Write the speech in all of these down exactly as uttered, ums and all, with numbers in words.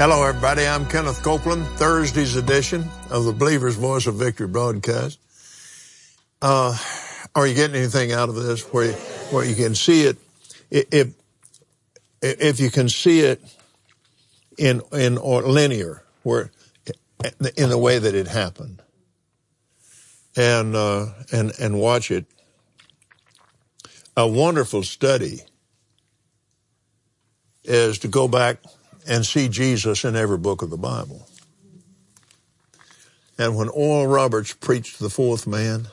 Hello, everybody. I'm Kenneth Copeland, Thursday's edition of the Believer's Voice of Victory broadcast. Uh, are you getting anything out of this where you, where you can see it? If, if you can see it in, in or linear, where, in the way that it happened, and, uh, and, and watch it. A wonderful study is to go back and see Jesus in every book of the Bible. And when Oral Roberts preached the fourth man,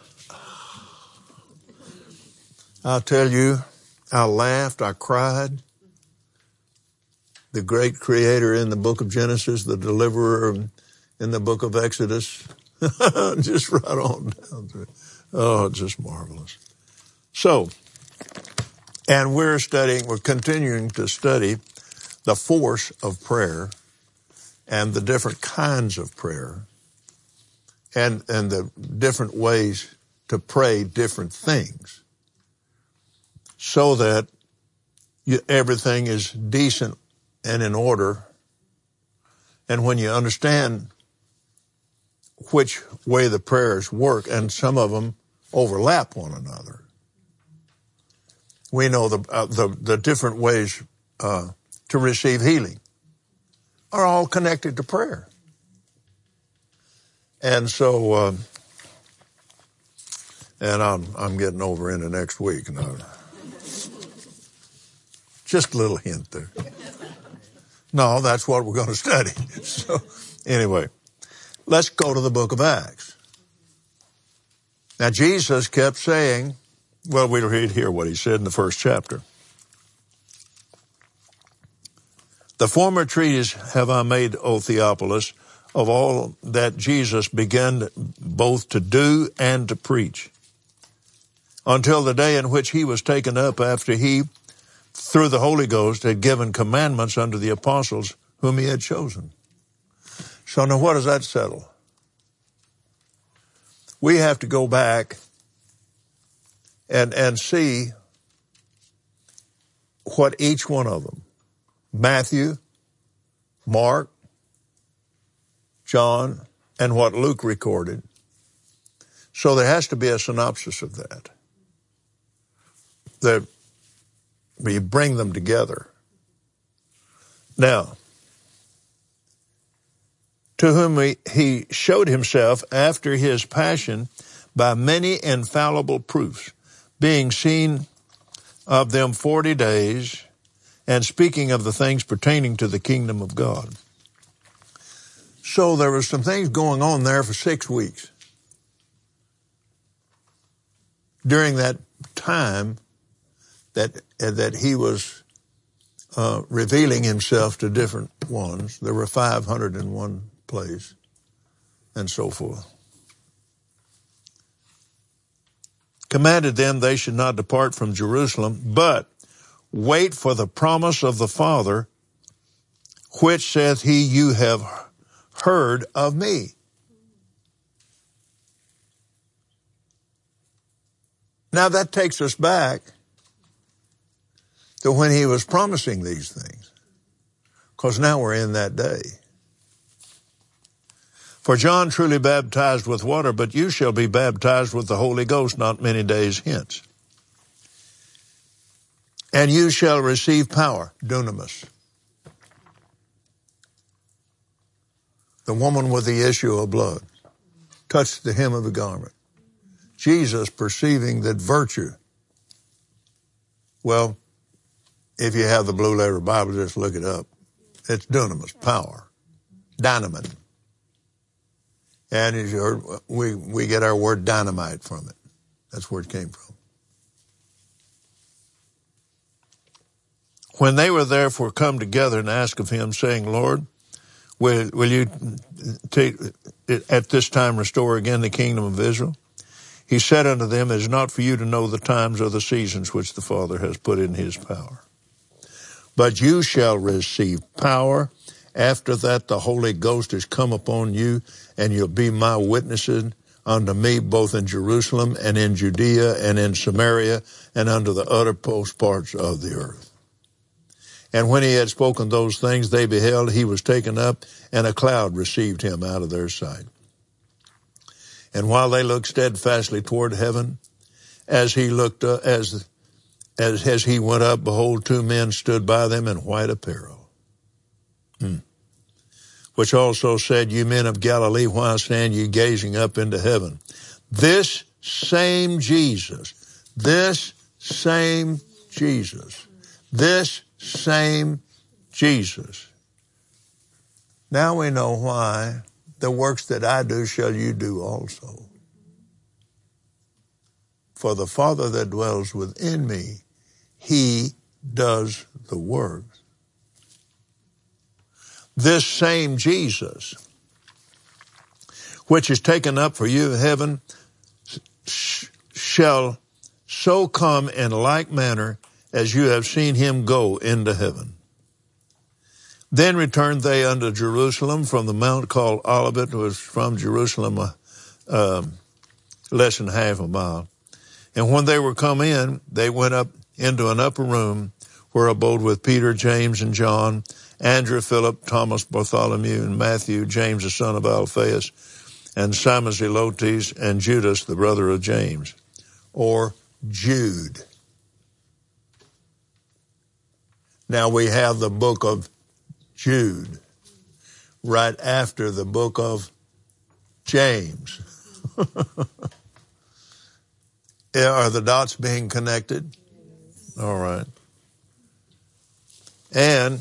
I'll tell you, I laughed, I cried. The great creator in the book of Genesis, the deliverer in the book of Exodus, just right on down through. Oh, just marvelous. So, and we're studying, we're continuing to study the force of prayer and the different kinds of prayer and, and the different ways to pray different things so that you, everything is decent and in order. And when you understand which way the prayers work, and some of them overlap one another, we know the, uh, the, the different ways, uh, to receive healing are all connected to prayer. And so, uh, and I'm, I'm getting over into next week. No, just a little hint there. No, that's what we're going to study. So anyway, let's go to the book of Acts. Now Jesus kept saying, well, we'll read here what he said in the first chapter. The former treatise have I made, O Theophilus, of all that Jesus began both to do and to preach, until the day in which he was taken up, after he, through the Holy Ghost, had given commandments unto the apostles whom he had chosen. So now what does that settle? We have to go back and, and see what each one of them, Matthew, Mark, John, and what Luke recorded. So there has to be a synopsis of that. That we bring them together. Now, to whom he, he showed himself after his passion by many infallible proofs, being seen of them forty days, and speaking of the things pertaining to the kingdom of God. So there were some things going on there for six weeks. During that time that that he was uh, revealing himself to different ones, there were five hundred in one place, and so forth. Commanded them they should not depart from Jerusalem, but wait for the promise of the Father, which saith he, you have heard of me. Now that takes us back to when he was promising these things, because now we're in that day. For John truly baptized with water, but you shall be baptized with the Holy Ghost not many days hence. And you shall receive power, dunamis. The woman with the issue of blood touched the hem of the garment. Jesus perceiving that virtue. Well, if you have the Blue Letter Bible, just look it up. It's dunamis, power, dynamite. And as you heard, we, we get our word dynamite from it. That's where it came from. When they were therefore come together and asked of him, saying, Lord, will, will you take, at this time restore again the kingdom of Israel? He said unto them, it is not for you to know the times or the seasons which the Father has put in his power. But you shall receive power. After that, the Holy Ghost is come upon you, and you'll be my witnesses unto me, both in Jerusalem and in Judea and in Samaria and unto the uttermost parts of the earth. And when he had spoken those things, they beheld he was taken up, and a cloud received him out of their sight. And while they looked steadfastly toward heaven, as he looked up, as, as, as he went up, behold, two men stood by them in white apparel. Hmm. Which also said, you men of Galilee, why stand you gazing up into heaven? This same Jesus, this same Jesus, this same Jesus. Now we know why the works that I do shall you do also. For the Father that dwells within me, he does the works. This same Jesus, which is taken up for you in heaven, sh- shall so come in like manner as you have seen him go into heaven. Then returned they unto Jerusalem from the mount called Olivet, was from Jerusalem uh, uh, less than half a mile. And when they were come in, they went up into an upper room where abode with Peter, James, and John, Andrew, Philip, Thomas, Bartholomew, and Matthew, James the son of Alphaeus, and Simon Zelotes, and Judas, the brother of James, or Jude. Now we have the book of Jude right after the book of James. Are the dots being connected? All right. And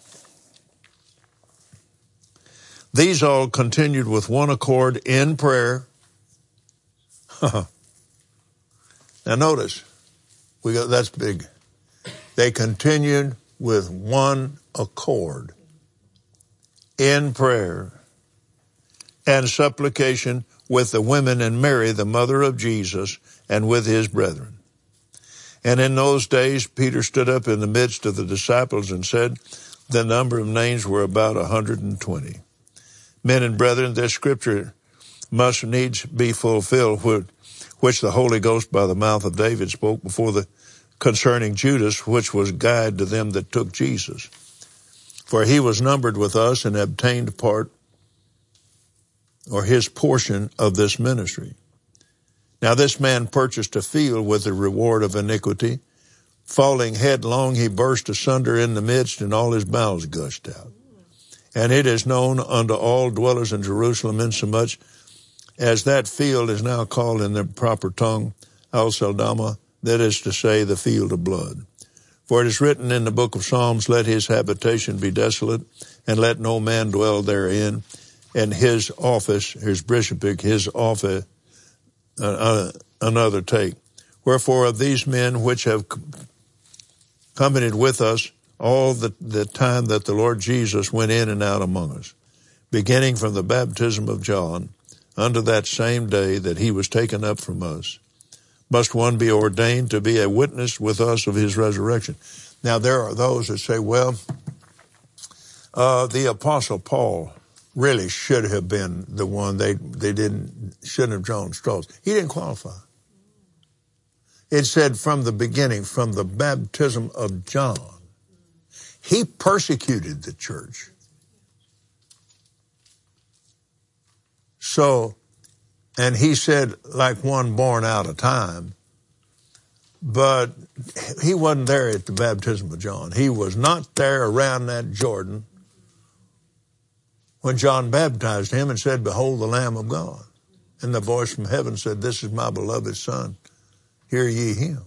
these all continued with one accord in prayer. Now notice, we got that's big. They continued with one accord in prayer and supplication with the women and Mary, the mother of Jesus, and with his brethren. And in those days, Peter stood up in the midst of the disciples and said, the number of names were about a hundred and twenty. Men and brethren, this scripture must needs be fulfilled, which the Holy Ghost by the mouth of David spoke before the concerning Judas, which was guide to them that took Jesus. For he was numbered with us and obtained part or his portion of this ministry. Now this man purchased a field with the reward of iniquity. Falling headlong, he burst asunder in the midst, and all his bowels gushed out. And it is known unto all dwellers in Jerusalem, insomuch as that field is now called in the proper tongue, Al-Saldama, that is to say, the field of blood. For it is written in the book of Psalms, let his habitation be desolate, and let no man dwell therein. And his office, his bishopric, his office, uh, uh, another take. Wherefore of these men which have accompanied with us all the, the time that the Lord Jesus went in and out among us, beginning from the baptism of John unto that same day that he was taken up from us, must one be ordained to be a witness with us of his resurrection. Now there are those that say, well, uh, the Apostle Paul really should have been the one. They they didn't shouldn't have drawn straws. He didn't qualify. It said from the beginning, from the baptism of John. He persecuted the church. So, and he said, like one born out of time, but he wasn't there at the baptism of John. He was not there around that Jordan when John baptized him and said, behold the Lamb of God. And the voice from heaven said, this is my beloved Son. Hear ye him.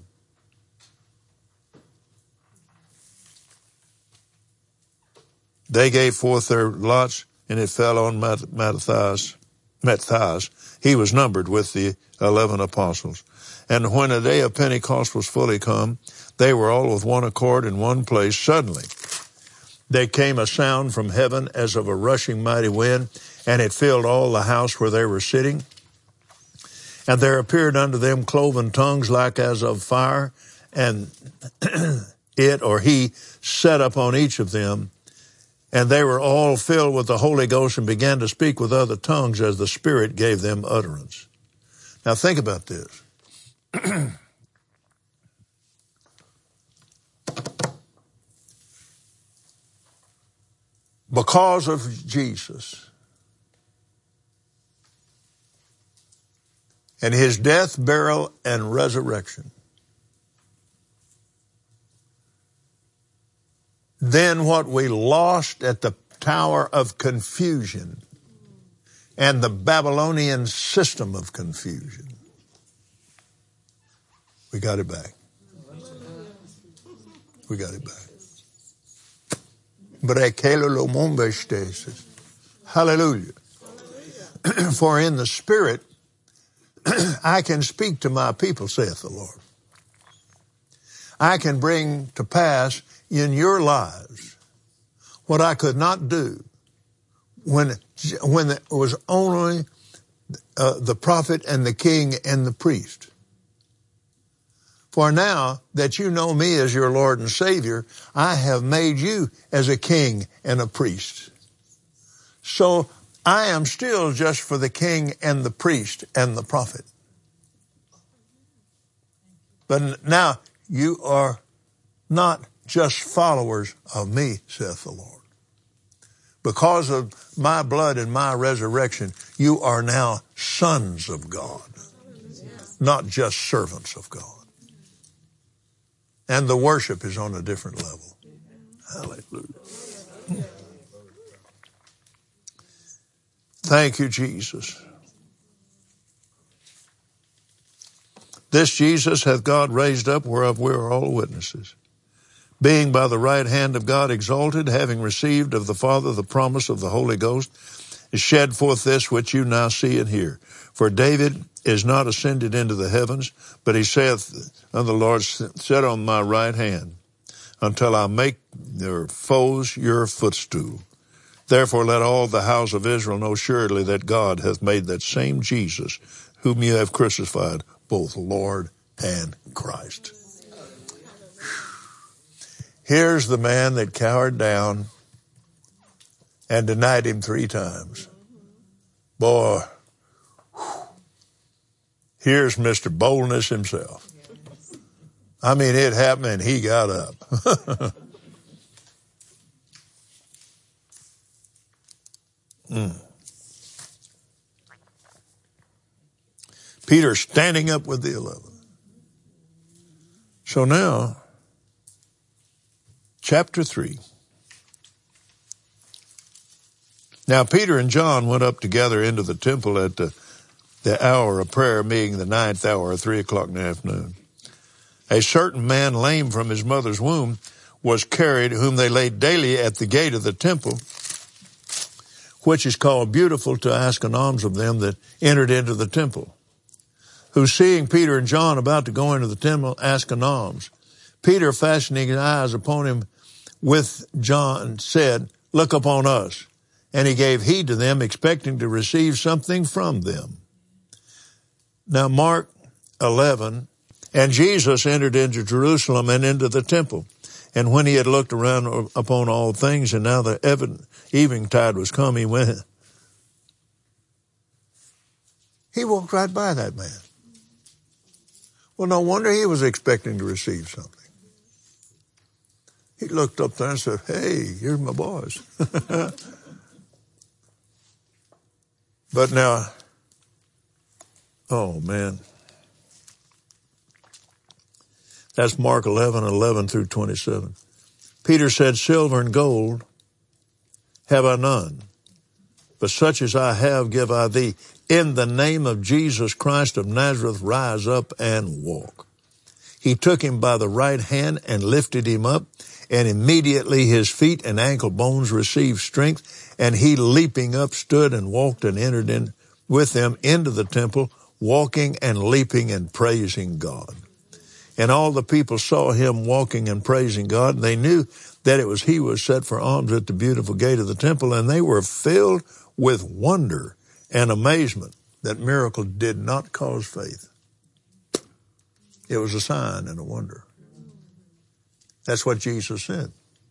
They gave forth their lots, and it fell on Mat- Matthias. Matthias. He was numbered with the eleven apostles. And when the day of Pentecost was fully come, they were all with one accord in one place. Suddenly there came a sound from heaven as of a rushing mighty wind, and it filled all the house where they were sitting. And there appeared unto them cloven tongues like as of fire, and it or he sat upon each of them. And they were all filled with the Holy Ghost and began to speak with other tongues as the Spirit gave them utterance. Now think about this. because of Jesus and his death, burial, and resurrection, then what we lost at the Tower of Confusion and the Babylonian system of confusion, we got it back. We got it back. Hallelujah. For in the Spirit I can speak to my people, saith the Lord. I can bring to pass in your lives what I could not do when, when it was only uh, the prophet and the king and the priest. For now that you know me as your Lord and Savior, I have made you as a king and a priest. So I am still just for the king and the priest and the prophet. But now you are not just followers of me, saith the Lord. Because of my blood and my resurrection, you are now sons of God, not just servants of God. And the worship is on a different level. Hallelujah. Thank you, Jesus. This Jesus hath God raised up, whereof we are all witnesses. Being by the right hand of God exalted, having received of the Father the promise of the Holy Ghost, is shed forth this which you now see and hear. For David is not ascended into the heavens, but he saith unto the Lord, sit on my right hand, until I make your foes your footstool. Therefore let all the house of Israel know surely that God hath made that same Jesus, whom you have crucified, both Lord and Christ. Here's the man that cowered down and denied him three times. Boy, here's Mister Boldness himself. I mean, it happened and he got up. mm. Peter standing up with the eleven. So now, chapter three. Now Peter and John went up together into the temple at the, the hour of prayer, being the ninth hour, three o'clock in the afternoon. A certain man lame from his mother's womb was carried, whom they laid daily at the gate of the temple, which is called Beautiful, to ask an alms of them that entered into the temple. Who, seeing Peter and John about to go into the temple, asked an alms. Peter, fastening his eyes upon him with John, said, Look upon us. And he gave heed to them, expecting to receive something from them. Now Mark eleven, and Jesus entered into Jerusalem and into the temple. And when he had looked around upon all things, and now the evening tide was come, he went. He walked right by that man. Well, no wonder he was expecting to receive something. He looked up there and said, Hey, here's my boys. But now, oh man, that's Mark eleven, eleven through twenty-seven. Peter said, Silver and gold have I none, but such as I have give I thee. In the name of Jesus Christ of Nazareth, rise up and walk. He took him by the right hand and lifted him up, and immediately his feet and ankle bones received strength, and he leaping up stood and walked and entered in with them into the temple, walking and leaping and praising God. And all the people saw him walking and praising God, and they knew that it was he who was set for alms at the beautiful gate of the temple, and they were filled with wonder and amazement that miracle did not cause faith. It was a sign and a wonder. That's what Jesus said.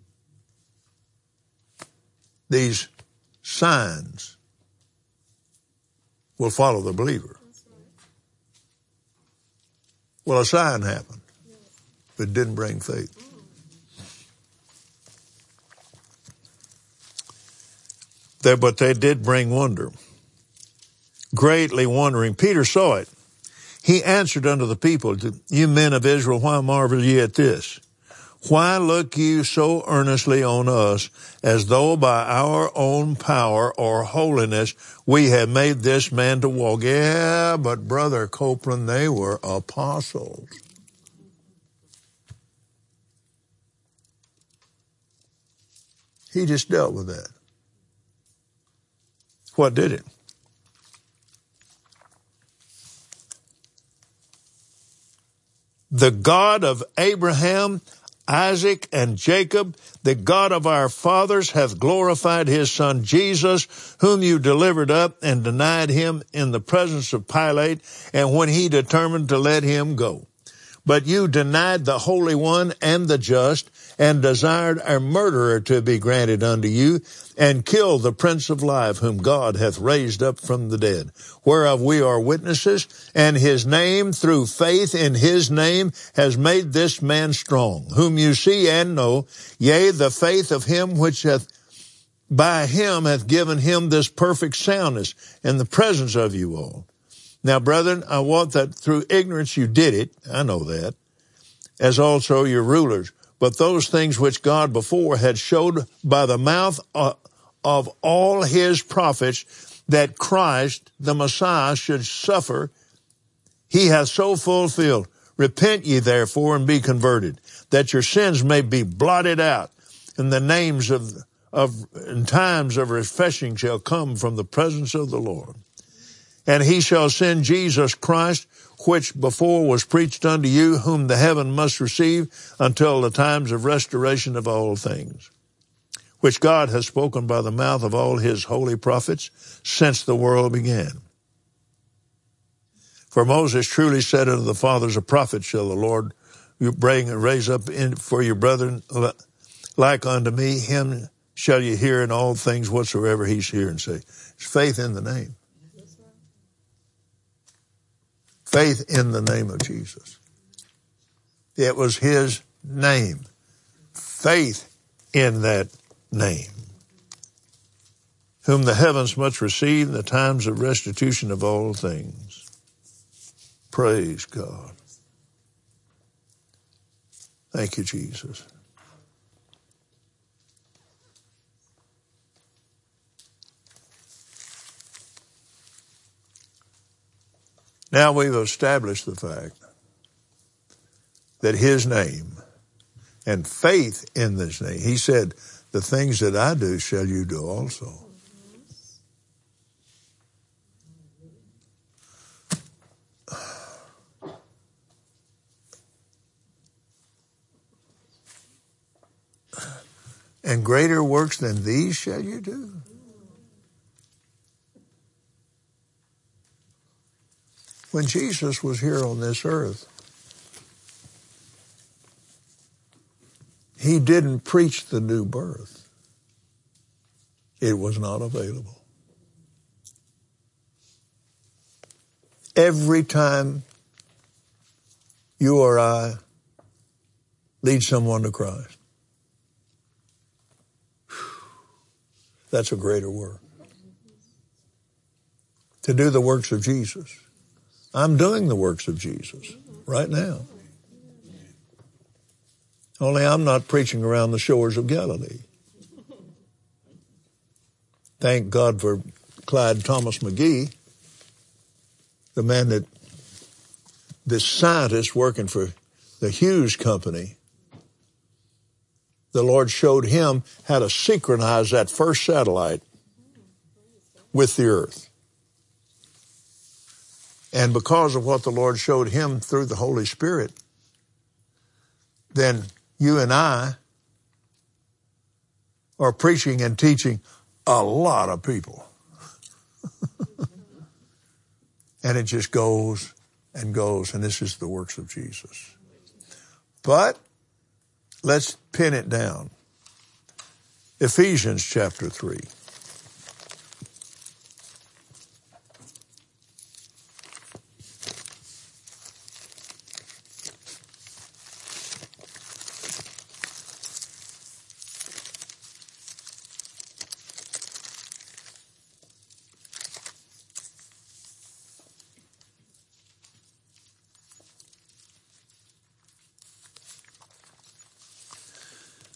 These signs will follow the believer. Well, a sign happened, but it didn't bring faith. They, but they did bring wonder. Greatly wondering. Peter saw it. He answered unto the people, you men of Israel, why marvel ye at this? Why look you so earnestly on us, as though by our own power or holiness we have made this man to walk? Yeah, but Brother Copeland, they were apostles. He just dealt with that. What did it? The God of Abraham, Isaac, and Jacob, the God of our fathers, hath glorified his son Jesus, whom you delivered up and denied him in the presence of Pilate, and when he determined to let him go. But you denied the Holy One and the just, and desired a murderer to be granted unto you, and killed the Prince of Life, whom God hath raised up from the dead, whereof we are witnesses, and his name, through faith in his name, has made this man strong, whom you see and know, yea, the faith of him which hath by him hath given him this perfect soundness in the presence of you all. Now, brethren, I want that through ignorance you did it, I know that, as also your rulers. But those things which God before had showed by the mouth of all his prophets, that Christ, the Messiah, should suffer, he hath so fulfilled. Repent ye therefore and be converted, that your sins may be blotted out, and the names of, of, in times of refreshing shall come from the presence of the Lord. And he shall send Jesus Christ, which before was preached unto you, whom the heaven must receive until the times of restoration of all things, which God has spoken by the mouth of all his holy prophets since the world began. For Moses truly said unto the fathers, a prophet shall the Lord bring and raise up in, for your brethren like unto me, him shall you hear in all things whatsoever he's here and say. It's faith in the name. Faith in the name of Jesus. It was his name. Faith in that name. Whom the heavens must receive in the times of restitution of all things. Praise God. Thank you, Jesus. Now we've established the fact that his name and faith in this name, he said, the things that I do shall you do also. And greater works than these shall you do. When Jesus was here on this earth, he didn't preach the new birth. It was not available. Every time you or I lead someone to Christ, that's a greater work. To do the works of Jesus. I'm doing the works of Jesus right now. Only I'm not preaching around the shores of Galilee. Thank God for Clyde Thomas McGee, the man that, this scientist working for the Hughes Company. The Lord showed him how to synchronize that first satellite with the earth. And because of what the Lord showed him through the Holy Spirit, then you and I are preaching and teaching a lot of people. And it just goes and goes, and this is the works of Jesus. But let's pin it down. Ephesians chapter three.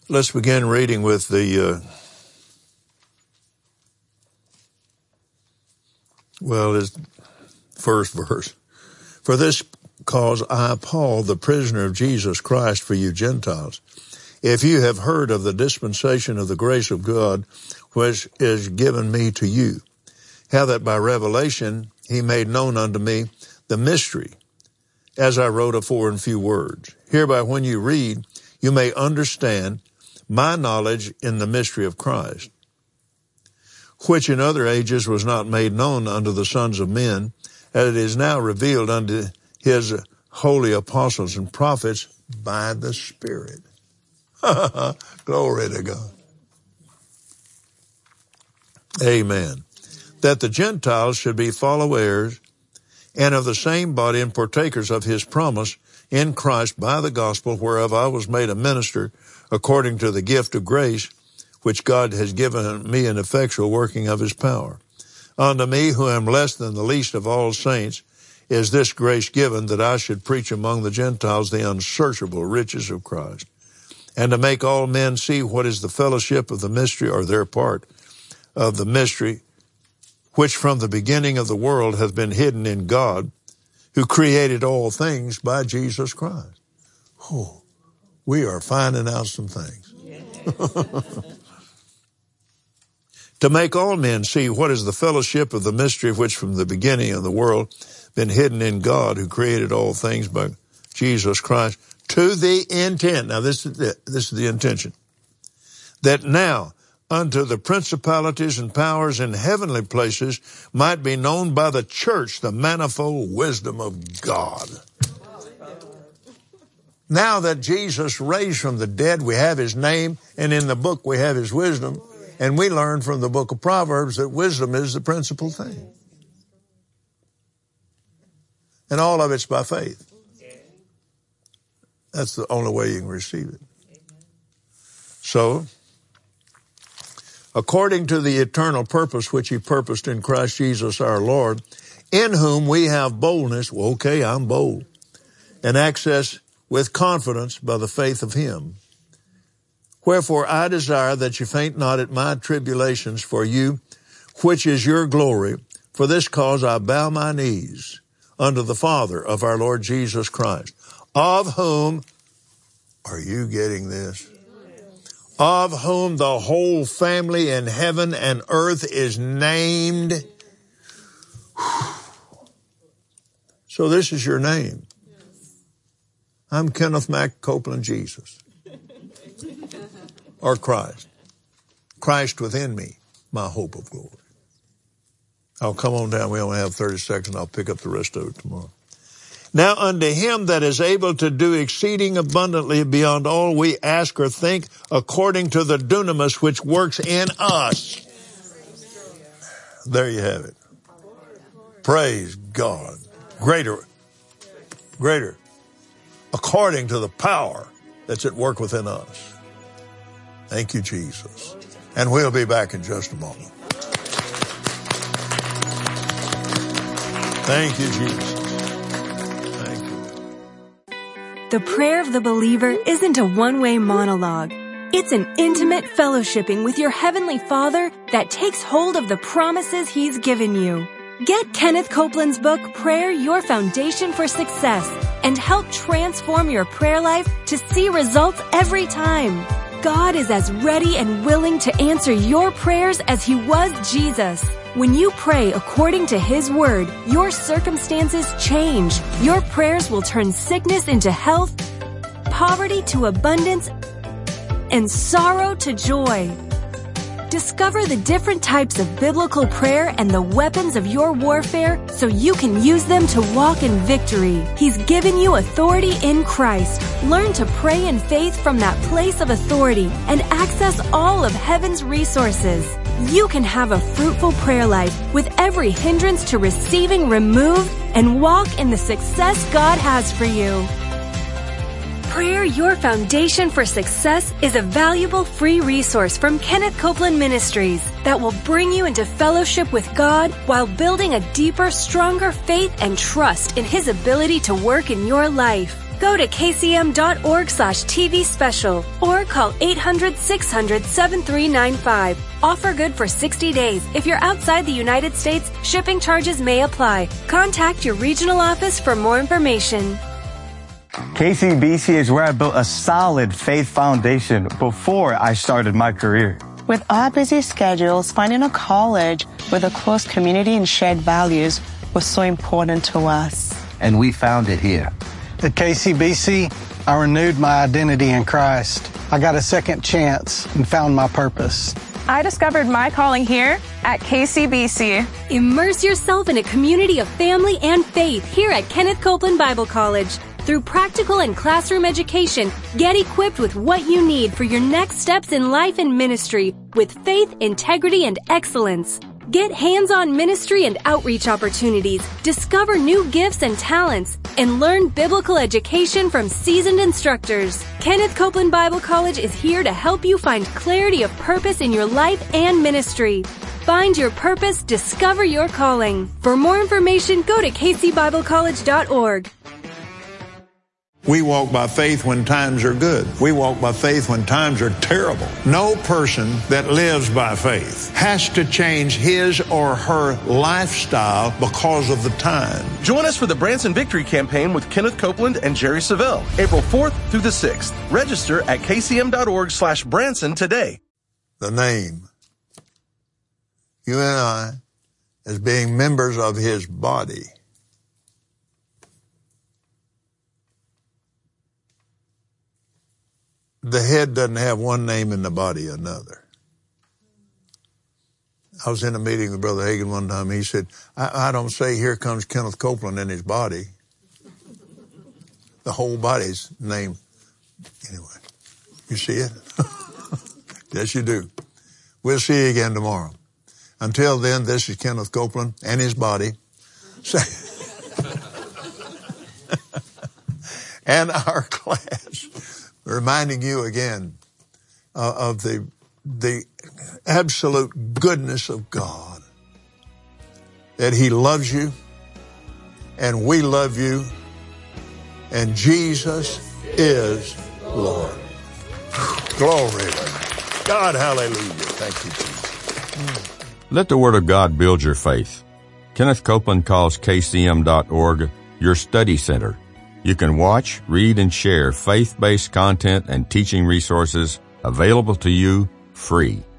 Let's begin reading with the, uh, well, his first verse. For this cause I, Paul, the prisoner of Jesus Christ for you Gentiles, if you have heard of the dispensation of the grace of God, which is given me to you, how that by revelation he made known unto me the mystery, as I wrote afore in few words. Hereby when you read, you may understand my knowledge in the mystery of Christ, which in other ages was not made known unto the sons of men, as it is now revealed unto his holy apostles and prophets by the Spirit. Glory to God. Amen. That the Gentiles should be fellow heirs and of the same body and partakers of his promise in Christ by the gospel, whereof I was made a minister according to the gift of grace, which God has given me an effectual working of his power. Unto me, who am less than the least of all saints, is this grace given, that I should preach among the Gentiles the unsearchable riches of Christ, and to make all men see what is the fellowship of the mystery, or their part of the mystery, which from the beginning of the world hath been hidden in God, who created all things by Jesus Christ. Oh, we are finding out some things. To make all men see what is the fellowship of the mystery, which from the beginning of the world been hidden in God, who created all things by Jesus Christ, to the intent. Now this is the, this is the intention. That now unto the principalities and powers in heavenly places might be known by the church the manifold wisdom of God. Now that Jesus raised from the dead, we have his name, and in the book we have his wisdom. And we learn from the book of Proverbs that wisdom is the principal thing. And all of it's by faith. That's the only way you can receive it. So, according to the eternal purpose which he purposed in Christ Jesus our Lord, in whom we have boldness, well, okay, I'm bold, and access with confidence by the faith of him. Wherefore I desire that you faint not at my tribulations for you, which is your glory. For this cause I bow my knees unto the Father of our Lord Jesus Christ, of whom, are you getting this? Of whom the whole family in heaven and earth is named. So this is your name. I'm Kenneth Mack Copeland Jesus. Or Christ. Christ within me, my hope of glory. I'll come on down. We only have thirty seconds. I'll pick up the rest of it tomorrow. Now unto him that is able to do exceeding abundantly beyond all we ask or think, according to the dunamis which works in us. There you have it. Praise God. Greater. Greater. According to the power that's at work within us. Thank you, Jesus. And we'll be back in just a moment. Thank you, Jesus. Thank you. The prayer of the believer isn't a one-way monologue. It's an intimate fellowshipping with your Heavenly Father that takes hold of the promises He's given you. Get Kenneth Copeland's book, Prayer, Your Foundation for Success, and help transform your prayer life to see results every time. God is as ready and willing to answer your prayers as He was Jesus. When you pray according to His Word, your circumstances change. Your prayers will turn sickness into health, poverty to abundance, and sorrow to joy. Discover the different types of biblical prayer and the weapons of your warfare so you can use them to walk in victory. He's given you authority in Christ. Learn to pray in faith from that place of authority and access all of heaven's resources. You can have a fruitful prayer life with every hindrance to receiving removed and walk in the success God has for you. Prayer, Your Foundation for Success is a valuable free resource from Kenneth Copeland Ministries that will bring you into fellowship with God while building a deeper, stronger faith and trust in His ability to work in your life. Go to kcm.org slash TV special or call eight hundred, six hundred, seven three nine five. Offer good for sixty days. If you're outside the United States, shipping charges may apply. Contact your regional office for more information. K C B C is where I built a solid faith foundation before I started my career. With our busy schedules, finding a college with a close community and shared values was so important to us. And we found it here. At K C B C, I renewed my identity in Christ. I got a second chance and found my purpose. I discovered my calling here at K C B C. Immerse yourself in a community of family and faith here at Kenneth Copeland Bible College. Through practical and classroom education, get equipped with what you need for your next steps in life and ministry with faith, integrity, and excellence. Get hands-on ministry and outreach opportunities, discover new gifts and talents, and learn biblical education from seasoned instructors. Kenneth Copeland Bible College is here to help you find clarity of purpose in your life and ministry. Find your purpose, discover your calling. For more information, go to k c bible college dot org. We walk by faith when times are good. We walk by faith when times are terrible. No person that lives by faith has to change his or her lifestyle because of the time. Join us for the Branson Victory Campaign with Kenneth Copeland and Jerry Savelle, April fourth through the sixth. Register at kcm.org slash Branson today. The name. You and I, as being members of his body, the head doesn't have one name in the body another. I was in a meeting with Brother Hagin one time. He said, I, I don't say here comes Kenneth Copeland in his body. The whole body's name. Anyway, you see it? Yes, you do. We'll see you again tomorrow. Until then, this is Kenneth Copeland and his body. And our class. Reminding you again uh, of the the absolute goodness of God, that he loves you and we love you, and Jesus is Lord. Glory to God. Hallelujah. Thank you, Jesus. Let the Word of God build your faith. Kenneth Copeland calls k c m dot org your study center. You can watch, read, and share faith-based content and teaching resources available to you free.